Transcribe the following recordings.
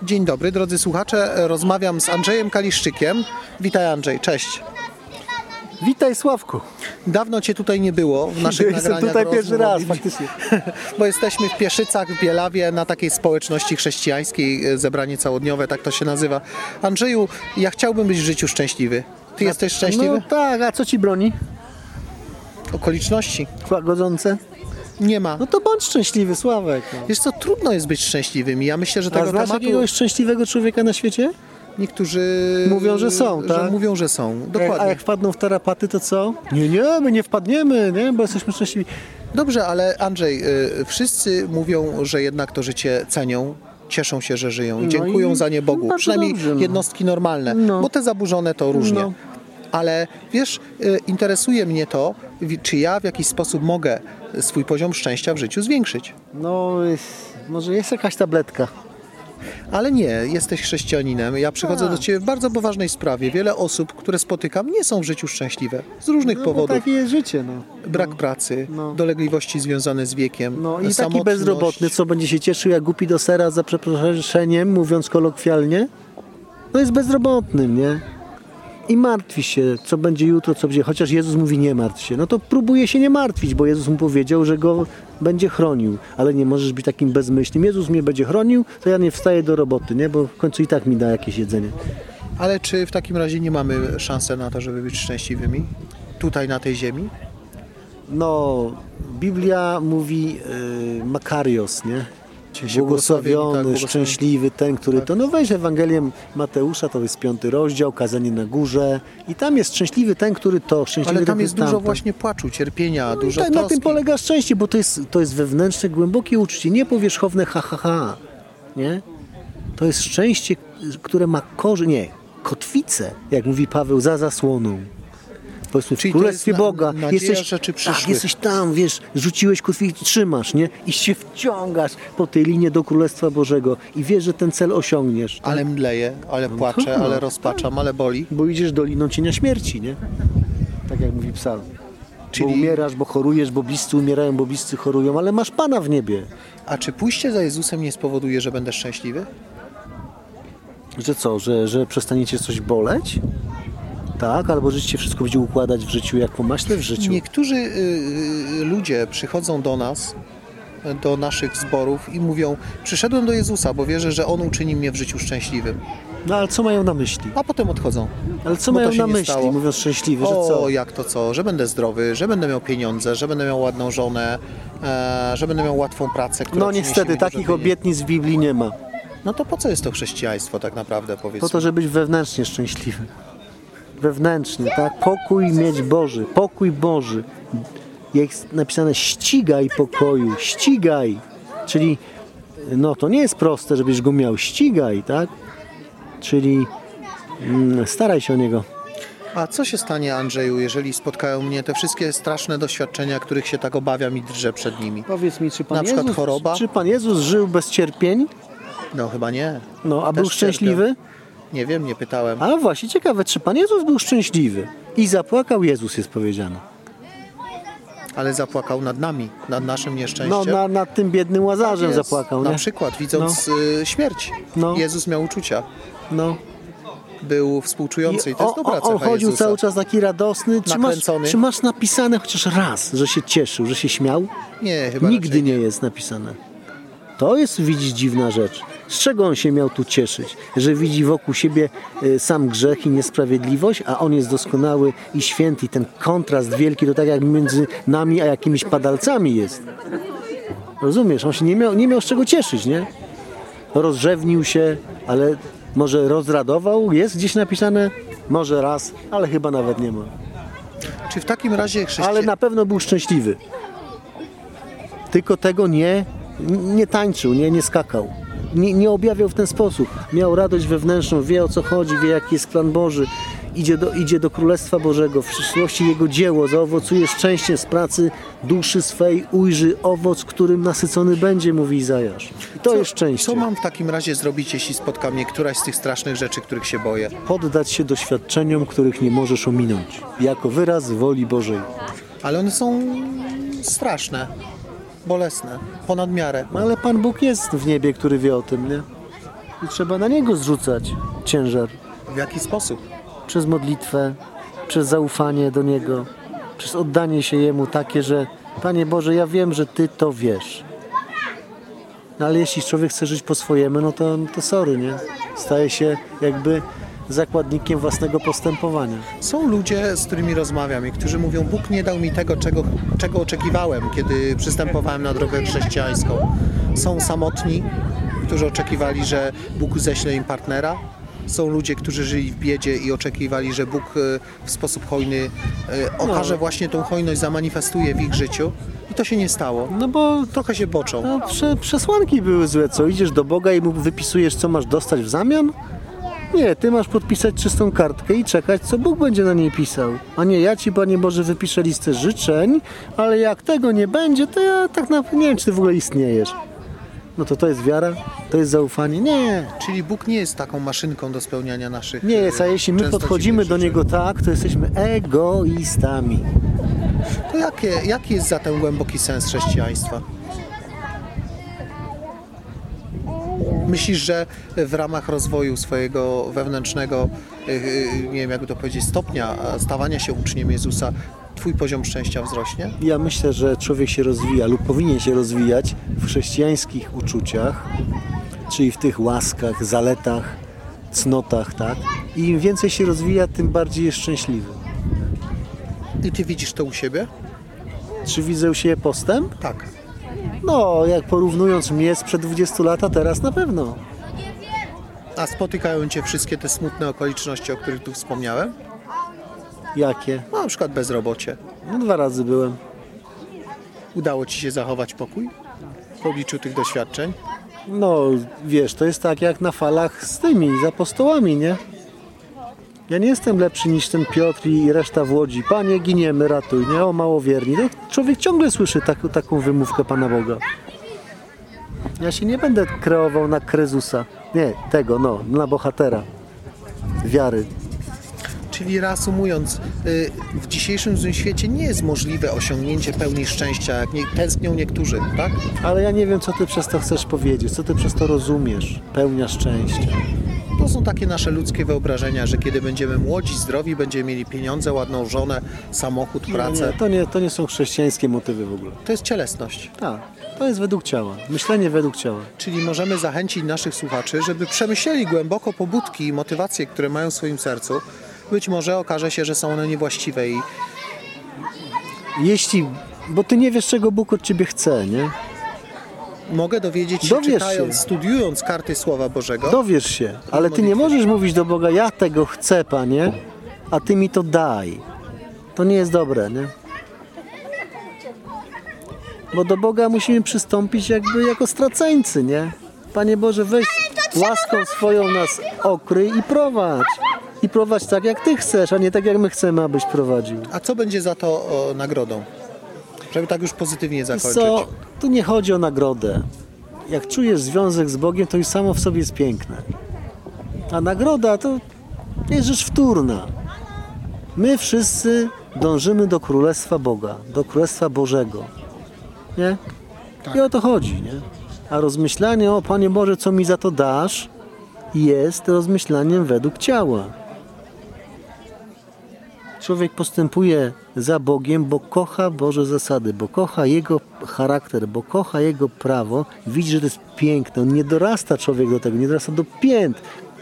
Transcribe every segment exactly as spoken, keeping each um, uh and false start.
Dzień dobry, drodzy słuchacze. Rozmawiam z Andrzejem Kaliszczykiem. Witaj, Andrzej, cześć. Witaj, Sławku. Dawno Cię tutaj nie było w naszych Jestem nagraniach. tutaj pierwszy raz, rozmów, faktycznie. Bo jesteśmy w Pieszycach, w Bielawie, na takiej społeczności chrześcijańskiej, zebranie całodniowe, tak to się nazywa. Andrzeju, ja chciałbym być w życiu szczęśliwy. Ty jesteś szczęśliwy? No tak, a co ci broni? Okoliczności? Godzące? Nie ma. No to bądź szczęśliwy, Sławek. No. Wiesz co, trudno jest być szczęśliwym i ja myślę, że A tego znasz tematu... jakiegoś szczęśliwego człowieka na świecie? Niektórzy Mówią, że są, że tak? Mówią, że są. Dokładnie. A jak wpadną w tarapaty, to co? Nie, nie, my nie wpadniemy, nie, bo jesteśmy szczęśliwi. Dobrze, ale Andrzej, y, wszyscy mówią, że jednak to życie cenią, cieszą się, że żyją i No dziękują i- za nie Bogu. no Przynajmniej dobrze, no. jednostki normalne, No. bo te zaburzone to różnie. No. Ale wiesz, y, interesuje mnie to, wi- czy ja w jakiś sposób mogę swój poziom szczęścia w życiu zwiększyć. No, y, może jest jakaś tabletka. Ale nie, jesteś chrześcijaninem. Ja przychodzę A. do Ciebie w bardzo poważnej sprawie. Wiele osób, które spotykam, nie są w życiu szczęśliwe. Z różnych No, bo powodów. takie jest życie, no. Brak no. pracy, No. dolegliwości związane z wiekiem, No i taki samotność. bezrobotny, co będzie się cieszył jak głupi do sera, za przeproszeniem, mówiąc kolokwialnie, no jest bezrobotnym, nie? I martwi się, co będzie jutro, co będzie, chociaż Jezus mówi nie martw się, no to próbuje się nie martwić, bo Jezus mu powiedział, że go będzie chronił, ale nie możesz być takim bezmyślnym. Jezus mnie będzie chronił, to ja nie wstaję do roboty, nie? Bo w końcu i tak mi da jakieś jedzenie. Ale czy w takim razie nie mamy szansy na to, żeby być szczęśliwymi? Tutaj na tej ziemi? No, Biblia mówi yy, Makarios, nie? Czyli się Błogosławiony, błogosławieni, tak, błogosławieni. szczęśliwy ten, który to, no weź Ewangelię Mateusza, to jest piąty rozdział, kazanie na górze i tam jest szczęśliwy ten, który to, szczęśliwy Ale tam ten, jest który dużo tamten. właśnie płaczu, cierpienia, No i dużo tak, na troski. tym polega szczęście, bo to jest, to jest wewnętrzne, głębokie uczucie, nie powierzchowne ha, ha, ha, nie? To jest szczęście, które ma korzeń, nie, kotwicę, jak mówi Paweł, za zasłoną. Powiedzmy w Czyli to Królestwie jest na- Boga, nadzieja jesteś, rzeczy tak, przyszłych. jesteś tam, wiesz, rzuciłeś kotwicę, trzymasz, nie? I się wciągasz po tej linie do Królestwa Bożego i wiesz, że ten cel osiągniesz. Ale mdleję, ale płaczę, no, ale rozpaczam, ale boli. Bo idziesz doliną cienia śmierci, nie? Tak jak mówi psalm. Czyli- Bo umierasz, bo chorujesz, bo bliscy umierają, bo bliscy chorują, ale masz Pana w niebie. A czy pójście za Jezusem nie spowoduje, że będę szczęśliwy? Że co, że, że przestaniecie coś boleć? Tak, albo że ci się wszystko będzie układać w życiu jak po maśle w życiu. Niektórzy y, y, ludzie przychodzą do nas, do naszych zborów i mówią: przyszedłem do Jezusa, bo wierzę, że On uczyni mnie w życiu szczęśliwym. No ale co mają na myśli? A potem odchodzą. Ale co Bo to mają się na nie myśli, stało. mówiąc szczęśliwy, że O, co? jak to co? Że będę zdrowy, że będę miał pieniądze, że będę miał ładną żonę, e, że będę miał łatwą pracę, która No przyniesie niestety, mi dużo takich pieniędzy. obietnic w Biblii nie ma. No to po co jest to chrześcijaństwo tak naprawdę, powiedz? Po to, żeby być wewnętrznie szczęśliwy. Wewnętrznie, tak? Pokój mieć Boży, pokój Boży. Jest napisane ścigaj pokoju, ścigaj. Czyli, no to nie jest proste, żebyś go miał, ścigaj, tak? Czyli mm, staraj się o niego. A co się stanie, Andrzeju, jeżeli spotkają mnie te wszystkie straszne doświadczenia, których się tak obawiam i drżę przed nimi? Powiedz mi, czy Pan Na przykład Jezus, choroba? czy Pan Jezus żył bez cierpień? No chyba nie. No, a Też był cierpię. szczęśliwy? Nie wiem, nie pytałem. A właśnie, ciekawe, czy Pan Jezus był szczęśliwy? I zapłakał Jezus, jest powiedziane. Ale zapłakał nad nami, nad naszym No, nieszczęściem. na, nad tym biednym Łazarzem Jest. zapłakał, Na nie? przykład, widząc y, śmierć. No. Jezus miał uczucia. No. Był współczujący i, I to jest on, dobra on, on cecha chodził Jezusa. cały czas taki radosny. Czy masz, Nakręcony. czy masz napisane chociaż raz, że się cieszył, że się śmiał? Nie, chyba Nigdy raczej nie jest napisane. To jest, widzisz, dziwna rzecz. Z czego on się miał tu cieszyć? Że widzi wokół siebie y, sam grzech i niesprawiedliwość, a on jest doskonały i święty. I ten kontrast wielki to tak jak między nami a jakimiś padalcami jest. Rozumiesz? On się nie miał, nie miał z czego cieszyć, nie? Rozrzewnił się, ale może rozradował? Jest gdzieś napisane? Może raz, ale chyba nawet nie ma. Czy w takim razie chrześcijan... Ale na pewno był szczęśliwy. Tylko tego nie, nie tańczył, nie, nie skakał. Nie, nie objawiał w ten sposób. Miał radość wewnętrzną, wie o co chodzi, wie jaki jest plan Boży. Idzie do, idzie do Królestwa Bożego. W przyszłości Jego dzieło zaowocuje szczęściem z pracy duszy swej. Ujrzy owoc, którym nasycony będzie, mówi Izajasz. I to co, jest szczęście. Co mam w takim razie zrobić, jeśli spotka mnie któraś z tych strasznych rzeczy, których się boję? Poddać się doświadczeniom, których nie możesz ominąć. Jako wyraz woli Bożej. Ale one są straszne, bolesne, ponad miarę. No ale Pan Bóg jest w niebie, który wie o tym, nie? I trzeba na Niego zrzucać ciężar. W jaki sposób? Przez modlitwę, przez zaufanie do Niego, przez oddanie się Jemu takie, że Panie Boże, ja wiem, że Ty to wiesz. No ale jeśli człowiek chce żyć po swojemu, no to, to sorry, nie? Staje się jakby zakładnikiem własnego postępowania. Są ludzie, z którymi rozmawiam i którzy mówią, Bóg nie dał mi tego, czego, czego oczekiwałem, kiedy przystępowałem na drogę chrześcijańską. Są samotni, którzy oczekiwali, że Bóg ześle im partnera. Są ludzie, którzy żyli w biedzie i oczekiwali, że Bóg w sposób hojny okaże właśnie tą hojność, zamanifestuje w ich życiu. I to się nie stało. No bo Trochę się boczą. no, prze, przesłanki były złe, co? Idziesz do Boga i mu wypisujesz, co masz dostać w zamian? Nie, ty masz podpisać czystą kartkę i czekać, co Bóg będzie na niej pisał. A nie, ja ci, Panie Boże, wypiszę listę życzeń, ale jak tego nie będzie, to ja tak naprawdę nie wiem, czy ty w ogóle istniejesz. No to to jest wiara? To jest zaufanie? Nie. Czyli Bóg nie jest taką maszynką do spełniania naszych Nie jest, a jeśli my często podchodzimy dziwnych do życzeń. Niego tak, to jesteśmy egoistami. To jakie, jaki jest zatem głęboki sens chrześcijaństwa? Myślisz, że w ramach rozwoju swojego wewnętrznego, yy, nie wiem jakby to powiedzieć, stopnia stawania się uczniem Jezusa, twój poziom szczęścia wzrośnie? Ja myślę, że człowiek się rozwija lub powinien się rozwijać w chrześcijańskich uczuciach, czyli w tych łaskach, zaletach, cnotach, tak? I im więcej się rozwija, tym bardziej jest szczęśliwy. I ty widzisz to u siebie? Czy widzę u siebie postęp? Tak. No, jak porównując mnie sprzed dwudziestu lat, a teraz na pewno. A spotykają cię wszystkie te smutne okoliczności, o których tu wspomniałem? Jakie? No, na przykład bezrobocie. No dwa razy byłem. Udało ci się zachować pokój w obliczu tych doświadczeń? No, wiesz, to jest tak jak na falach z tymi, z apostołami, nie? Ja nie jestem lepszy niż ten Piotr i reszta w Łodzi. Panie, giniemy, ratuj, nie? O, małowierni. To człowiek ciągle słyszy tak, taką wymówkę Pana Boga. Ja się nie będę kreował na Krezusa. Nie, tego, no, na bohatera. Wiary. Czyli reasumując, y, w dzisiejszym złym świecie nie jest możliwe osiągnięcie pełni szczęścia, jak nie, tęsknią niektórzy, tak? Ale ja nie wiem, co ty przez to chcesz powiedzieć, co ty przez to rozumiesz. Pełnia szczęścia. To są takie nasze ludzkie wyobrażenia, że kiedy będziemy młodzi, zdrowi, będziemy mieli pieniądze, ładną żonę, samochód, pracę. Nie, to, nie, to nie są chrześcijańskie motywy w ogóle. To jest cielesność. Tak, to jest według ciała. Myślenie według ciała. Czyli możemy zachęcić naszych słuchaczy, żeby przemyśleli głęboko pobudki i motywacje, które mają w swoim sercu. Być może okaże się, że są one niewłaściwe i Jeśli, bo ty nie wiesz, czego Bóg od ciebie chce, nie? mogę dowiedzieć się, Dowiesz czytając, się. studiując karty Słowa Bożego. Dowiesz się, ale ty nie możesz mówić do Boga, ja tego chcę, Panie, a ty mi to daj. To nie jest dobre, nie? Bo do Boga musimy przystąpić jakby jako straceńcy, nie? Panie Boże, weź łaską swoją nas okryj i prowadź. I prowadź tak, jak ty chcesz, a nie tak, jak my chcemy, abyś prowadził. A co będzie za to o, nagrodą? Żeby tak już pozytywnie Wiesz zakończyć. co, tu nie chodzi o nagrodę. Jak czujesz związek z Bogiem, to już samo w sobie jest piękne. A nagroda to jest rzecz wtórna. My wszyscy dążymy do Królestwa Boga, do Królestwa Bożego. Nie? Tak. I o to chodzi, nie? A rozmyślanie, o Panie Boże, co mi za to dasz, jest rozmyślaniem według ciała. Człowiek postępuje za Bogiem, bo kocha Boże zasady, bo kocha Jego charakter, bo kocha Jego prawo. Widzi, że to jest piękne. On nie dorasta człowiek do tego, nie dorasta do pięt.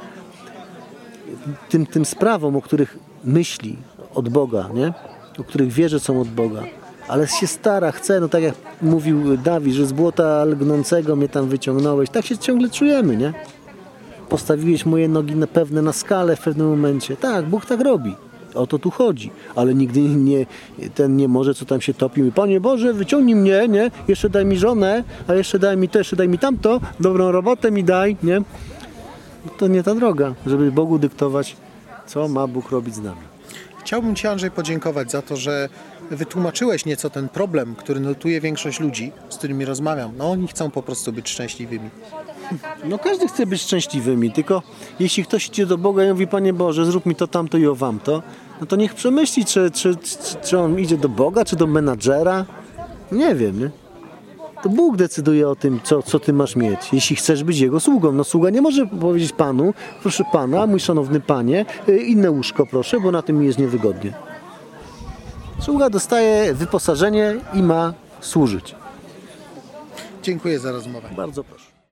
Tym, tym sprawom, o których myśli od Boga, nie? O których wie, że są od Boga. Ale się stara, chce, no tak jak mówił Dawid, że z błota lgnącego mnie tam wyciągnąłeś. Tak się ciągle czujemy, nie? Postawiłeś moje nogi na pewne na skalę w pewnym momencie. Tak, Bóg tak robi. O to tu chodzi. Ale nigdy nie, ten nie może, co tam się topi. Mówi, Panie Boże, wyciągnij mnie, nie? Jeszcze daj mi żonę, a jeszcze daj mi to, jeszcze daj mi tamto. Dobrą robotę mi daj, nie? To nie ta droga, żeby Bogu dyktować, co ma Bóg robić z nami. Chciałbym Ci, Andrzej, podziękować za to, że wytłumaczyłeś nieco ten problem, który notuje większość ludzi, z którymi rozmawiam. No oni chcą po prostu być szczęśliwymi. No każdy chce być szczęśliwymi, tylko jeśli ktoś idzie do Boga i mówi, Panie Boże, zrób mi to, tamto i owam to, no to niech przemyśli, czy, czy, czy, czy on idzie do Boga, czy do menadżera. Nie wiem, nie? To Bóg decyduje o tym, co, co ty masz mieć, jeśli chcesz być Jego sługą. No sługa nie może powiedzieć Panu, proszę Pana, mój szanowny Panie, y, inne łóżko proszę, bo na tym mi jest niewygodnie. Sługa dostaje wyposażenie i ma służyć. Dziękuję za rozmowę. Bardzo proszę.